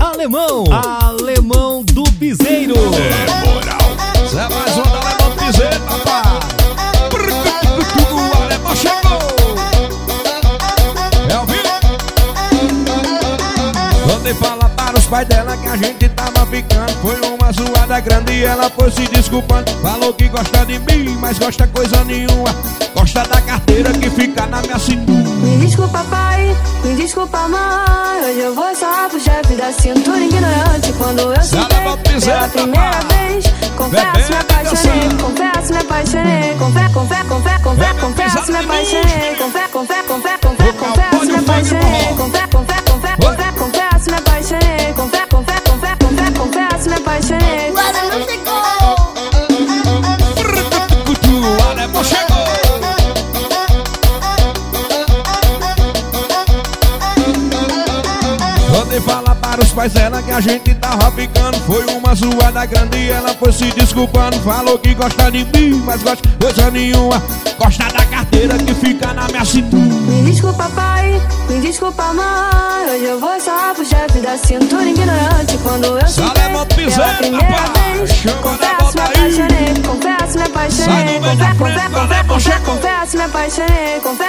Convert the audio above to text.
Alemão, Alemão do Piseiro. É moral. Zé mais um do Alemão do Piseiro, papai. O Alemão chegou. É ouvido? Quando ele fala para os pais dela que a gente tava ficando, foi uma zoada grande e ela foi se desculpando. Falou que gosta de mim, mas gosta coisa nenhuma. Gosta da carteira que fica na minha cintura. Me desculpa pai, me desculpa mãe, hoje eu vou só pro chefe da cintura ignorante. Quando eu sentei pela primeira vez, confesso, me apaixonei. Confesso, me apaixonei. Confesso, me apaixonei. Confesso, me apaixonei. Confesso, me apaixonei. Confesso, me apaixonei. O Alemão chegou. Quando ele fala para os pais dela que a gente tava ficando, foi uma zoada grande e ela foi se desculpando. Falou que gosta de mim, mas gosta coisa nenhuma. Gosta da carteira que fica na minha cintura. Me desculpa pai, me desculpa mãe, hoje eu vou só pro chefe da cintura ignorante. Quando eu sentei pela primeira vez, confesso, me apaixonei. Confesso, me apaixonei. Confesso, me apaixonei.